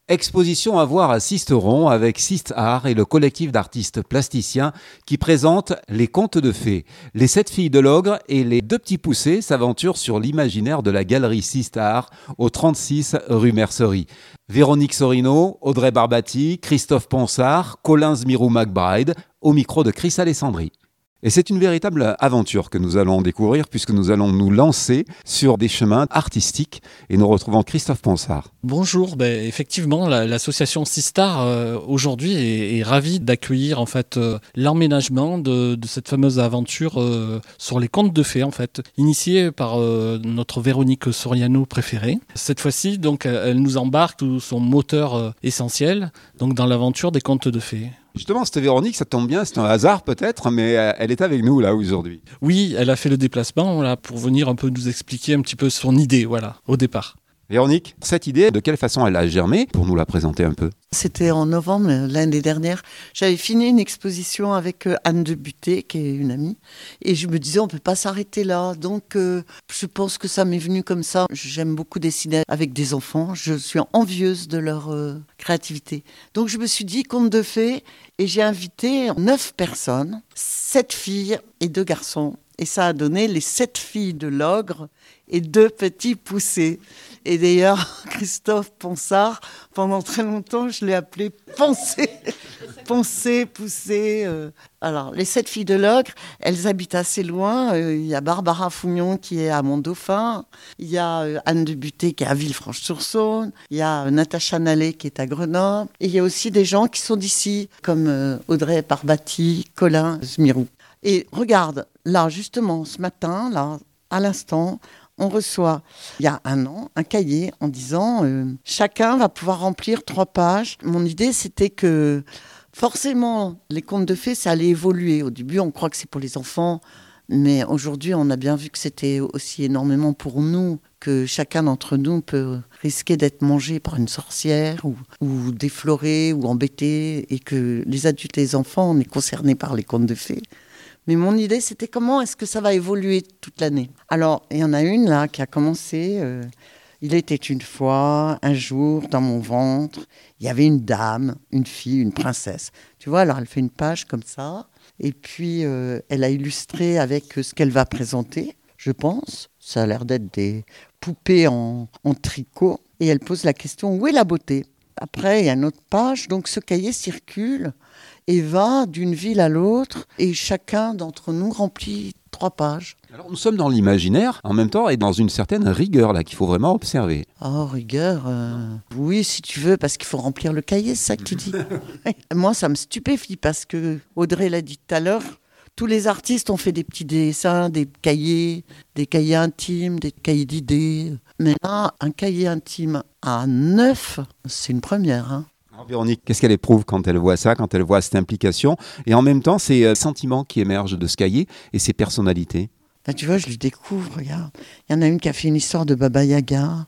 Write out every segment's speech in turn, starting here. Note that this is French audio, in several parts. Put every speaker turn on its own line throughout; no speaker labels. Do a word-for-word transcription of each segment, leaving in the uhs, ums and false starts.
Exposition à voir à Sisteron avec Sist Art et le collectif d'artistes plasticiens qui présentent Les Contes de Fées. Les sept filles de l'ogre et les deux petits poussés s'aventurent sur l'imaginaire de la galerie Sist Art au trente-six rue Mercerie. Véronique Sorino, Audrey Barbati, Christophe Ponsard, Colin Zmirou-McBride au micro de Chris Alessandri. Et c'est une véritable aventure que nous allons découvrir puisque nous allons nous lancer sur des chemins artistiques et nous retrouvons Christophe Ponsard.
Bonjour, ben, effectivement la, l'association Sist Art euh, aujourd'hui est, est ravie d'accueillir en fait euh, l'emménagement de, de cette fameuse aventure euh, sur les contes de fées en fait, initiée par euh, notre Véronique Soriano préférée. Cette fois-ci donc elle nous embarque tout son moteur euh, essentiel donc dans l'aventure des contes de fées.
Justement, cette Véronique, ça tombe bien, c'est un hasard peut-être, mais elle est avec nous là aujourd'hui.
Oui, elle a fait le déplacement là, pour venir un peu nous expliquer un petit peu son idée, voilà, au départ.
Véronique, cette idée, de quelle façon elle a germé pour nous la présenter un peu?
C'était en novembre l'année dernière. J'avais fini une exposition avec Anne de Buté, qui est une amie, et je me disais on peut pas s'arrêter là. Donc euh, je pense que ça m'est venu comme ça. J'aime beaucoup dessiner avec des enfants. Je suis envieuse de leur euh, créativité. Donc je me suis dit conte de fées et j'ai invité neuf personnes, sept filles et deux garçons. Et ça a donné les sept filles de l'ogre et deux petits poussés. Et d'ailleurs, Christophe Ponsard, pendant très longtemps, je l'ai appelé Poncé, Poncé, Poussé. Euh. Alors, les sept filles de l'ogre, elles habitent assez loin. Il euh, y a Barbara Fougnon qui est à Mont-Dauphin. Il y a euh, Anne de Buté qui est à Villefranche-sur-Saône. Il y a euh, Natacha Nallet qui est à Grenoble. Et il y a aussi des gens qui sont d'ici, comme euh, Audrey Barbati, Colin Zmirou. Et regarde, là, justement, ce matin, là, à l'instant, on reçoit, il y a un an, un cahier en disant euh, chacun va pouvoir remplir trois pages. Mon idée, c'était que forcément, les contes de fées, ça allait évoluer. Au début, on croit que c'est pour les enfants, mais aujourd'hui, on a bien vu que c'était aussi énormément pour nous, que chacun d'entre nous peut risquer d'être mangé par une sorcière ou, ou défloré ou embêté, et que les adultes et les enfants, on est concernés par les contes de fées. Mais mon idée, c'était comment est-ce que ça va évoluer toute l'année. Alors, il y en a une là qui a commencé. Euh, il était une fois, un jour, dans mon ventre, il y avait une dame, une fille, une princesse. Tu vois, alors elle fait une page comme ça. Et puis, euh, elle a illustré avec ce qu'elle va présenter, je pense. Ça a l'air d'être des poupées en, en tricot. Et elle pose la question, où est la beauté ? Après, il y a une autre page. Donc, ce cahier circule et va d'une ville à l'autre, et chacun d'entre nous remplit trois pages.
Alors nous sommes dans l'imaginaire, en même temps, et dans une certaine rigueur là qu'il faut vraiment observer.
Oh, rigueur euh... Oui, si tu veux, parce qu'il faut remplir le cahier, c'est ça que tu dis. Moi, ça me stupéfie, parce que Audrey l'a dit tout à l'heure, tous les artistes ont fait des petits dessins, des cahiers, des cahiers intimes, des cahiers d'idées. Mais là, un cahier intime à neuf, c'est une première, hein.
Véronique, qu'est-ce qu'elle éprouve quand elle voit ça, quand elle voit cette implication et en même temps ces euh, sentiments qui émergent de ce cahier et ces personnalités?
Ben, tu vois, je le découvre, regarde. Il y en a une qui a fait une histoire de Baba Yaga.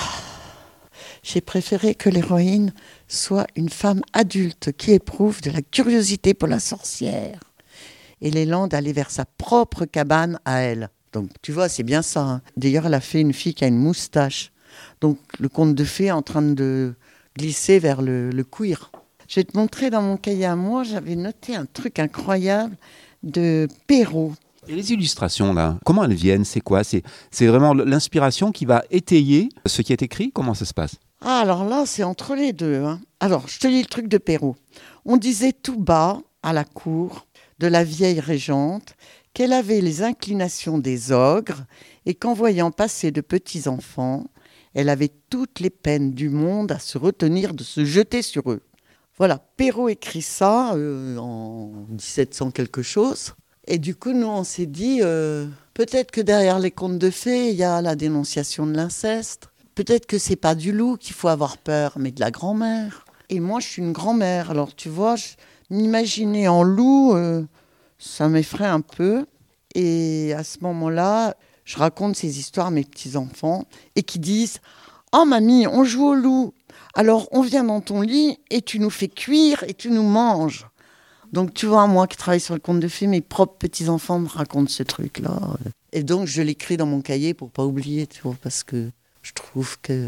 J'ai préféré que l'héroïne soit une femme adulte qui éprouve de la curiosité pour la sorcière et l'élan d'aller vers sa propre cabane à elle. Donc, tu vois, c'est bien ça, hein. D'ailleurs, elle a fait une fille qui a une moustache. Donc, le conte de fées est en train de glisser vers le, le queer. Je vais te montrer dans mon cahier à moi, j'avais noté un truc incroyable de Perrault.
Et les illustrations, là, comment elles viennent? C'est quoi? c'est, c'est vraiment l'inspiration qui va étayer ce qui est écrit? Comment ça se passe?
Ah, alors là, c'est entre les deux, hein. Alors, je te lis le truc de Perrault. On disait tout bas, à la cour, de la vieille régente, qu'elle avait les inclinations des ogres et qu'en voyant passer de petits enfants, elle avait toutes les peines du monde à se retenir de se jeter sur eux. Voilà, Perrault écrit ça euh, en dix-sept cents quelque chose. Et du coup, nous, on s'est dit, euh, peut-être que derrière les contes de fées, il y a la dénonciation de l'inceste. Peut-être que c'est pas du loup qu'il faut avoir peur, mais de la grand-mère. Et moi, je suis une grand-mère. Alors, tu vois, je, m'imaginer en loup, euh, ça m'effraie un peu. Et à ce moment-là, je raconte ces histoires à mes petits-enfants et qui disent « Oh mamie, on joue au loup, alors on vient dans ton lit et tu nous fais cuire et tu nous manges. » Donc tu vois, moi qui travaille sur le conte de fées, mes propres petits-enfants me racontent ce truc-là. Et donc je l'écris dans mon cahier pour pas oublier, tu vois, parce que je trouve que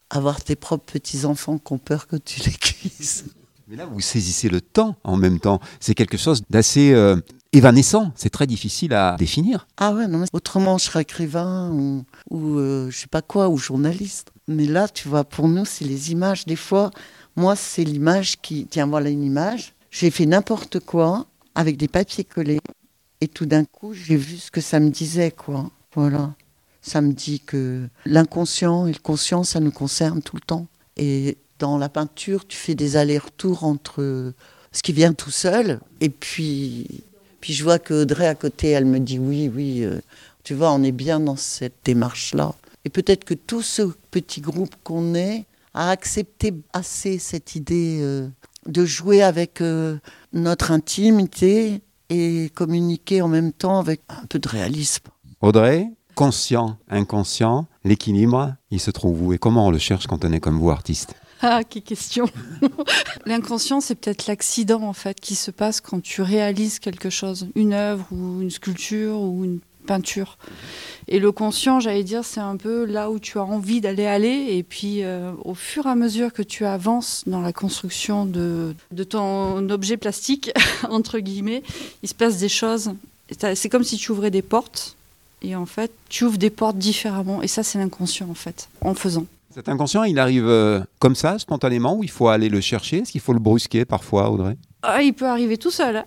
avoir tes propres petits-enfants qui ont peur que tu les cuises.
Mais là, vous saisissez le temps en même temps. C'est quelque chose d'assez euh, évanescent. C'est très difficile à définir.
Ah ouais, non, mais autrement, je serais écrivain ou, ou euh, je sais pas quoi, ou journaliste. Mais là, tu vois, pour nous, c'est les images. Des fois, moi, c'est l'image qui... Tiens, voilà une image. J'ai fait n'importe quoi avec des papiers collés. Et tout d'un coup, j'ai vu ce que ça me disait, quoi. Voilà. Ça me dit que l'inconscient et le conscient, ça nous concerne tout le temps. Et dans la peinture, tu fais des allers-retours entre ce qui vient tout seul. Et puis, puis je vois qu'Audrey, à côté, elle me dit oui, oui. Euh, tu vois, on est bien dans cette démarche-là. Et peut-être que tout ce petit groupe qu'on est a accepté assez cette idée euh, de jouer avec euh, notre intimité et communiquer en même temps avec un peu de réalisme.
Audrey, conscient, inconscient, l'équilibre, il se trouve où et comment on le cherche quand on est comme vous, artiste?
Ah, quelle question. L'inconscient, c'est peut-être l'accident en fait qui se passe quand tu réalises quelque chose, une œuvre ou une sculpture ou une peinture. Et le conscient, j'allais dire, c'est un peu là où tu as envie d'aller aller. Et puis, euh, au fur et à mesure que tu avances dans la construction de, de ton objet plastique, entre guillemets, il se passe des choses. C'est comme si tu ouvrais des portes. Et en fait, tu ouvres des portes différemment. Et ça, c'est l'inconscient, en fait, en faisant.
Cet inconscient, il arrive euh, comme ça, spontanément, ou il faut aller le chercher? Est-ce qu'il faut le brusquer parfois, Audrey?
Ah, il peut arriver tout seul.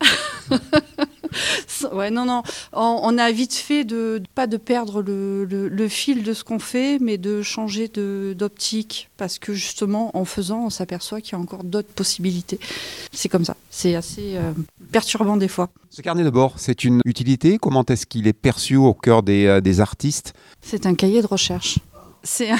Ouais, non, non. On, on a vite fait de pas de perdre le, le, le fil de ce qu'on fait, mais de changer de, d'optique. Parce que justement, en faisant, on s'aperçoit qu'il y a encore d'autres possibilités. C'est comme ça. C'est assez euh, perturbant des fois.
Ce carnet de bord, c'est une utilité? Comment est-ce qu'il est perçu au cœur des, euh, des artistes?
C'est un cahier de recherche. C'est un...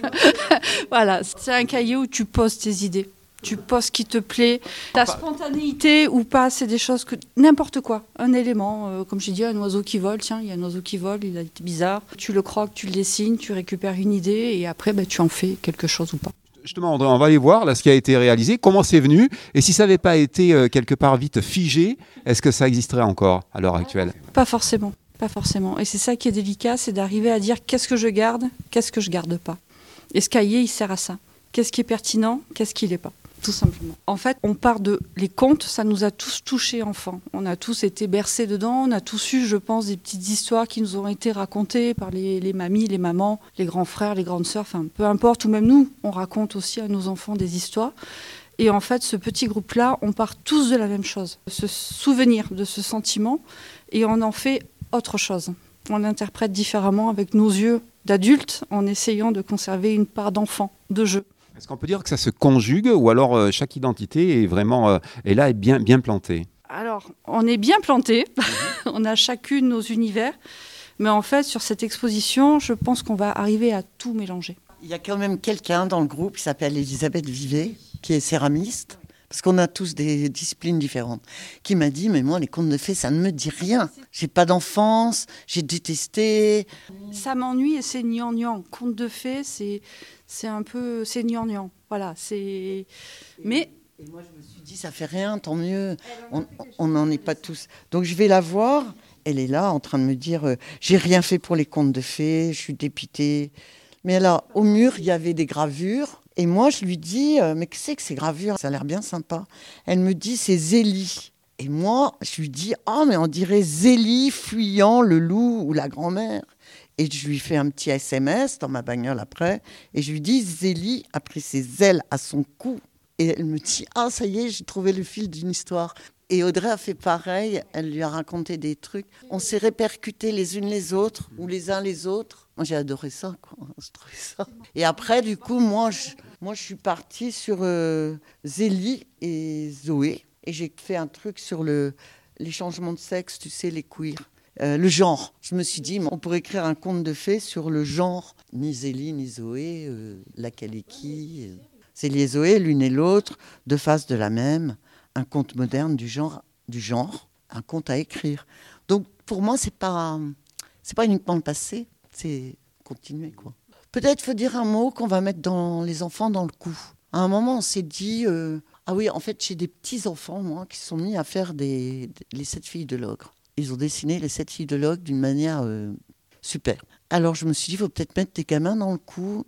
voilà, c'est un cahier où tu poses tes idées. Tu poses ce qui te plaît. Ta spontanéité ou pas, c'est des choses que... N'importe quoi. Un élément, euh, comme j'ai dit, un oiseau qui vole. Tiens, il y a un oiseau qui vole, il a été bizarre. Tu le croques, tu le dessines, tu récupères une idée et après, bah, tu en fais quelque chose ou pas.
Justement, André, on va aller voir là, ce qui a été réalisé, comment c'est venu, et si ça n'avait pas été euh, quelque part vite figé, est-ce que ça existerait encore à l'heure actuelle?
Pas forcément. Pas forcément. Et c'est ça qui est délicat, c'est d'arriver à dire qu'est-ce que je garde, qu'est-ce que je garde pas. Et ce cahier, il sert à ça. Qu'est-ce qui est pertinent, qu'est-ce qui l'est pas. Tout simplement. En fait, on part de... Les contes, ça nous a tous touchés enfants. On a tous été bercés dedans. On a tous eu, je pense, des petites histoires qui nous ont été racontées par les, les mamies, les mamans, les grands frères, les grandes sœurs. Enfin, peu importe. Ou même nous, on raconte aussi à nos enfants des histoires. Et en fait, ce petit groupe-là, on part tous de la même chose. Se souvenir de ce sentiment. Et on en fait autre chose. On l'interprète différemment avec nos yeux d'adultes en essayant de conserver une part d'enfant, de jeu.
Est-ce qu'on peut dire que ça se conjugue ou alors euh, chaque identité est vraiment euh, est là, est bien, bien plantée?
Alors, on est bien plantés, on a chacune nos univers, mais en fait, sur cette exposition, je pense qu'on va arriver à tout mélanger.
Il y a quand même quelqu'un dans le groupe qui s'appelle Elisabeth Vivet, qui est céramiste, parce qu'on a tous des disciplines différentes, qui m'a dit, mais moi, les contes de fées, ça ne me dit rien. J'ai pas d'enfance, j'ai détesté.
Ça m'ennuie et c'est gnangnan. Contes de fées, c'est... C'est un peu, c'est gnangnan, voilà, c'est... Mais...
Et moi, je me suis dit, ça fait rien, tant mieux, on n'en est pas tous. Donc, je vais la voir, elle est là, en train de me dire, euh, j'ai rien fait pour les contes de fées, je suis dépitée. Mais là, au mur, il y avait des gravures, et moi, je lui dis, euh, mais qu'est-ce que c'est que ces gravures? Ça a l'air bien sympa. Elle me dit, c'est Zélie. Et moi, je lui dis, ah, oh, mais on dirait Zélie fuyant le loup ou la grand-mère. Et je lui fais un petit S M S dans ma bagnole après. Et je lui dis, Zélie a pris ses ailes à son cou. Et elle me dit, ah, ça y est, j'ai trouvé le fil d'une histoire. Et Audrey a fait pareil. Elle lui a raconté des trucs. On s'est répercutés les unes les autres, ou les uns les autres. Moi, j'ai adoré ça, quoi. J'ai trouvé ça. Et après, du coup, moi, je, moi, je suis partie sur euh, Zélie et Zoé. Et j'ai fait un truc sur le, les changements de sexe, tu sais, les queers. Euh, le genre. Je me suis dit, on pourrait écrire un conte de fées sur le genre. Ni Zélie, ni Zoé, euh, laquelle est qui euh. Zélie et Zoé, l'une et l'autre, deux faces de la même. Un conte moderne du genre, du genre, un conte à écrire. Donc, pour moi, c'est pas, c'est pas uniquement le passé, c'est continuer, quoi. Peut-être faut dire un mot qu'on va mettre dans les enfants dans le coup. À un moment, on s'est dit, euh, ah oui, en fait, j'ai des petits-enfants, moi, qui se sont mis à faire des, des, les sept filles de l'ogre. Ils ont dessiné les sept filles de l'ogre d'une manière euh, super. Alors je me suis dit, il faut peut-être mettre des gamins dans le coup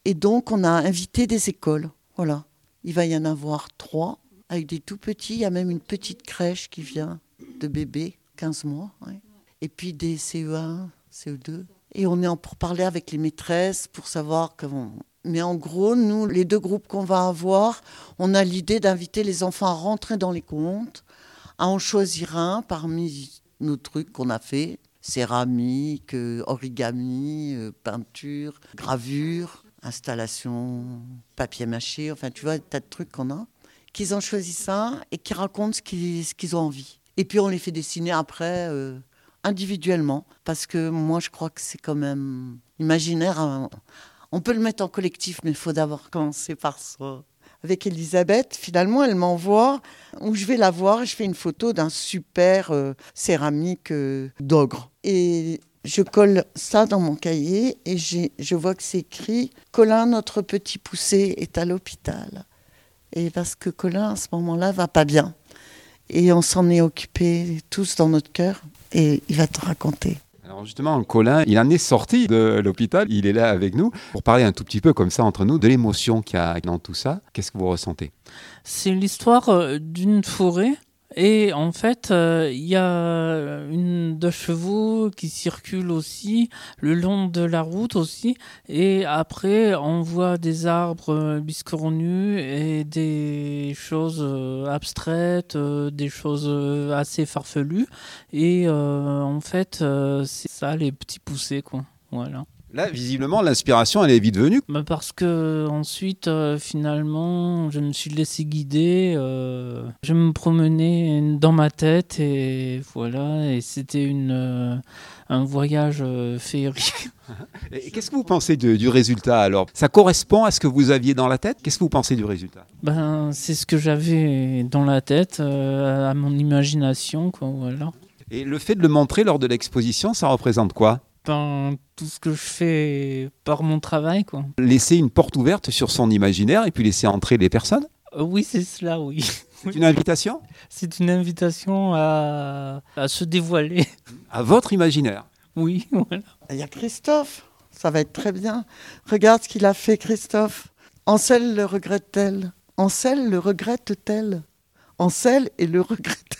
Et donc, on a invité des écoles. Voilà. Il va y en avoir trois, avec des tout petits. Il y a même une petite crèche qui vient de bébés, quinze mois. Ouais. Et puis des C E un, C E deux. Et on est en pour parler avec les maîtresses pour savoir comment... Mais en gros, nous, les deux groupes qu'on va avoir, on a l'idée d'inviter les enfants à rentrer dans les contes, à en choisir un parmi nos trucs qu'on a fait. Céramique, euh, origami, euh, peinture, gravure, installation, papier mâché. Enfin, tu vois, tas de trucs qu'on a. Qu'ils en choisissent un et qui racontent ce qu'ils, ce qu'ils ont envie. Et puis, on les fait dessiner après... Euh, individuellement, parce que moi je crois que c'est quand même imaginaire. Hein. On peut le mettre en collectif, mais il faut d'abord commencer par soi. Avec Elisabeth, finalement, elle m'envoie, où je vais la voir, et je fais une photo d'un super euh, céramique euh, d'ogre. Et je colle ça dans mon cahier, et j'ai, je vois que c'est écrit « Colin, notre petit poussé, est à l'hôpital ». Et parce que Colin, à ce moment-là, va pas bien. Et on s'en est occupés tous dans notre cœur. Et il va te raconter.
Alors justement, Colin, il en est sorti de l'hôpital, il est là avec nous pour parler un tout petit peu comme ça entre nous de l'émotion qu'il y a dans tout ça. Qu'est-ce que vous ressentez ?
C'est l'histoire d'une forêt et en fait, il euh, y a une de chevaux qui circule aussi le long de la route aussi et après on voit des arbres biscornus et des choses abstraites, des choses assez farfelues et euh, en fait euh, c'est ça les petits poussés quoi, voilà.
Là, visiblement, l'inspiration, elle est vite venue.
Bah parce que ensuite, euh, finalement, je me suis laissé guider. Euh, je me promenais dans ma tête et voilà. Et c'était une, euh, un voyage euh, féerique.
Et qu'est-ce que vous pensez de, du résultat alors ? Ça correspond à ce que vous aviez dans la tête ? Qu'est-ce que vous pensez du résultat ?
Ben, c'est ce que j'avais dans la tête, euh, à mon imagination, quoi, voilà.
Et le fait de le montrer lors de l'exposition, ça représente quoi ?
Ben, tout ce que je fais par mon travail, quoi.
Laisser une porte ouverte sur son imaginaire et puis laisser entrer les personnes ?
Euh, oui, c'est cela, oui.
C'est une invitation ?
C'est une invitation à, à se dévoiler.
À votre imaginaire ?
Oui, voilà.
Il y a Christophe, ça va être très bien. Regarde ce qu'il a fait, Christophe. Ansel le regrette-t-elle ? Ansel le regrette-t-elle ? Ansel et le regrette-t-elle ?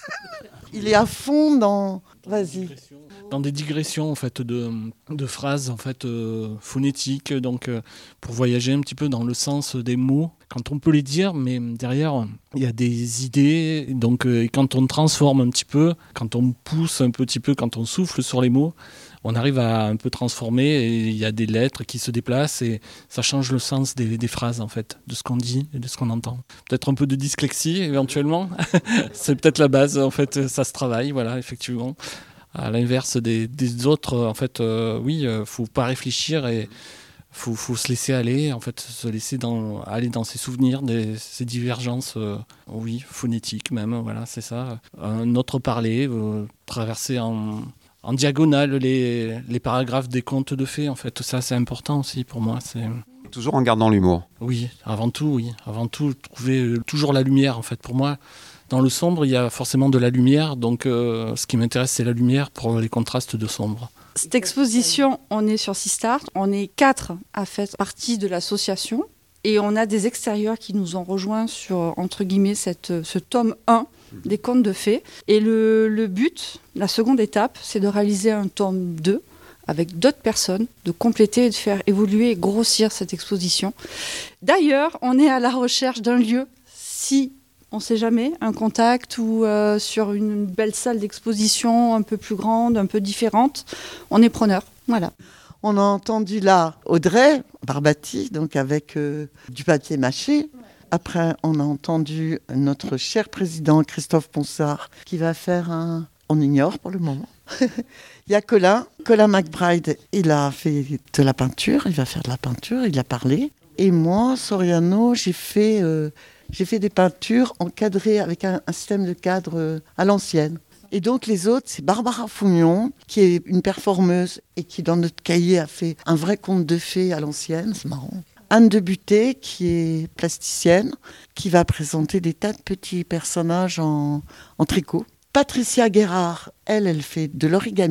Il est à fond dans... Vas-y.
Dans des digressions en fait de, de phrases en fait euh, phonétiques, donc euh, pour voyager un petit peu dans le sens des mots quand on peut les dire, mais derrière il y a des idées, donc euh, et quand on transforme un petit peu, quand on pousse un petit peu, quand on souffle sur les mots, on arrive à un peu transformer et il y a des lettres qui se déplacent et ça change le sens des, des phrases en fait, de ce qu'on dit et de ce qu'on entend. Peut-être un peu de dyslexie éventuellement, c'est peut-être la base en fait, ça se travaille, voilà, effectivement. À l'inverse des, des autres, en fait, euh, oui, il ne faut pas réfléchir et il faut, faut se laisser aller, en fait, se laisser dans, aller dans ses souvenirs, des, ces divergences, euh, oui, phonétiques même, voilà, c'est ça. Un autre parler, euh, traverser en, en diagonale les, les paragraphes des contes de fées, en fait, ça c'est important aussi pour moi. C'est...
Toujours en gardant l'humour.
Oui, avant tout, oui, avant tout, trouver euh, toujours la lumière, en fait, pour moi. Dans le sombre, il y a forcément de la lumière, donc euh, ce qui m'intéresse, c'est la lumière pour les contrastes de sombre.
Cette exposition, on est sur Sistart, on est quatre à faire partie de l'association et on a des extérieurs qui nous ont rejoints sur, entre guillemets, cette, ce tome un des contes de fées. Et le, le but, la seconde étape, c'est de réaliser un tome deux avec d'autres personnes, de compléter et de faire évoluer et grossir cette exposition. D'ailleurs, on est à la recherche d'un lieu, si... on ne sait jamais, un contact ou euh, sur une belle salle d'exposition un peu plus grande, un peu différente, on est preneur. Voilà.
On a entendu là Audrey Barbati, donc avec euh, du papier mâché. Après, on a entendu notre cher président Christophe Ponsard qui va faire un... On ignore pour le moment. Il y a Colin, Colin McBride, il a fait de la peinture, il va faire de la peinture, il a parlé. Et moi, Soriano, j'ai fait... Euh, J'ai fait des peintures encadrées avec un, un système de cadre à l'ancienne. Et donc les autres, c'est Barbara Fougnon, qui est une performeuse et qui, dans notre cahier, a fait un vrai conte de fées à l'ancienne. C'est marrant. Anne de Buté, qui est plasticienne, qui va présenter des tas de petits personnages en, en tricot. Patricia Guérard, elle, elle fait de l'origami.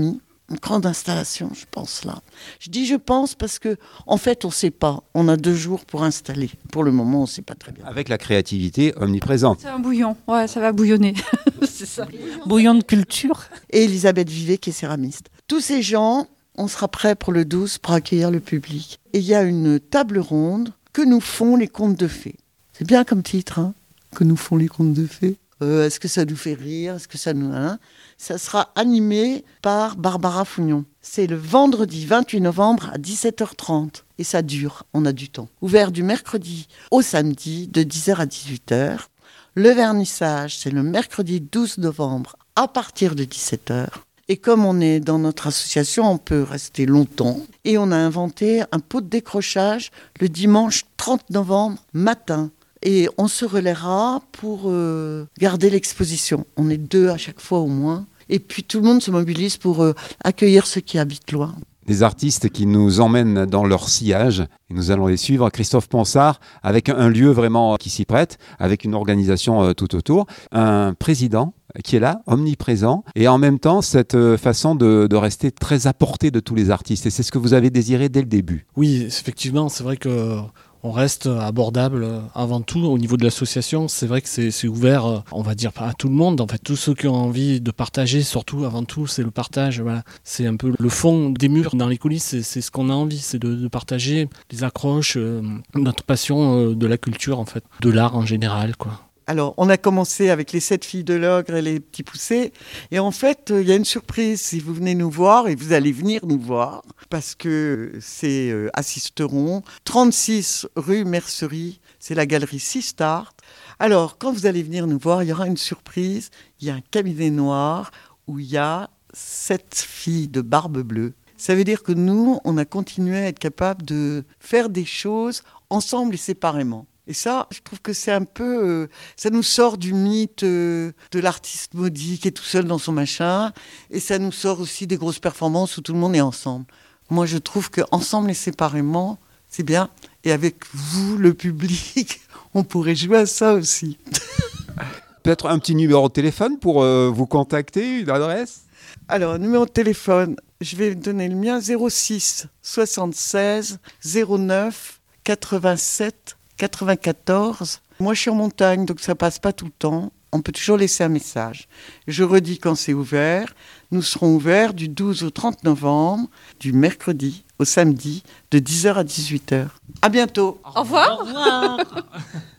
une grande installation, je pense là. Je dis je pense parce que en fait on ne sait pas. On a deux jours pour installer. Pour le moment on ne sait pas très bien.
Avec la créativité omniprésente.
C'est un bouillon, ouais, ça va bouillonner. C'est ça.
Bouillon de culture.
Et Elisabeth Vivet qui est céramiste. Tous ces gens, on sera prêts pour le douze pour accueillir le public. Et il y a une table ronde que nous font les contes de fées. C'est bien comme titre, hein, que nous font les contes de fées. Euh, est-ce que ça nous fait rire? Est-ce que ça nous... Hein? Ça sera animé par Barbara Fougnon. C'est le vendredi vingt-huit novembre à dix-sept heures trente. Et ça dure, on a du temps. Ouvert du mercredi au samedi de dix heures à dix-huit heures. Le vernissage, c'est le mercredi douze novembre à partir de dix-sept heures. Et comme on est dans notre association, on peut rester longtemps. Et on a inventé un pot de décrochage le dimanche trente novembre matin. Et on se relaiera pour euh, garder l'exposition. On est deux à chaque fois au moins. Et puis tout le monde se mobilise pour euh, accueillir ceux qui habitent loin.
Des artistes qui nous emmènent dans leur sillage. Et nous allons les suivre. Christophe Ponsard, avec un lieu vraiment qui s'y prête, avec une organisation euh, tout autour. Un président qui est là, omniprésent, et en même temps cette euh, façon de, de rester très à portée de tous les artistes. Et c'est ce que vous avez désiré dès le début.
Oui, effectivement, c'est vrai que on reste abordable avant tout au niveau de l'association. C'est vrai que c'est, c'est ouvert, on va dire, à tout le monde. En fait, tous ceux qui ont envie de partager, surtout avant tout, c'est le partage. Voilà. C'est un peu le fond des murs dans les coulisses. C'est, c'est ce qu'on a envie, c'est de, de partager les accroches, euh, notre passion euh, de la culture, en fait, de l'art en général, quoi.
Alors, on a commencé avec les sept filles de l'ogre et les petits poussés. Et en fait, il euh, y a une surprise. Si vous venez nous voir, et vous allez venir nous voir, parce que c'est euh, à Sisteron, trente-six rue Mercerie, c'est la galerie Sistart. Alors, quand vous allez venir nous voir, il y aura une surprise. Il y a un cabinet noir où il y a sept filles de barbe bleue. Ça veut dire que nous, on a continué à être capable de faire des choses ensemble et séparément. Et ça, je trouve que c'est un peu... Euh, ça nous sort du mythe euh, de l'artiste maudit qui est tout seul dans son machin. Et ça nous sort aussi des grosses performances où tout le monde est ensemble. Moi, je trouve qu'ensemble et séparément, c'est bien. Et avec vous, le public, on pourrait jouer à ça aussi.
Peut-être un petit numéro de téléphone pour euh, vous contacter, une adresse?
Alors, numéro de téléphone, je vais donner le mien, zéro six soixante-seize zéro neuf quatre-vingt-sept quatre-vingt-quatorze. Moi, je suis en montagne, donc ça passe pas tout le temps. On peut toujours laisser un message. Je redis quand c'est ouvert. Nous serons ouverts du douze au trente novembre, du mercredi au samedi, de dix heures à dix-huit heures. À bientôt.
Au revoir.
Au revoir.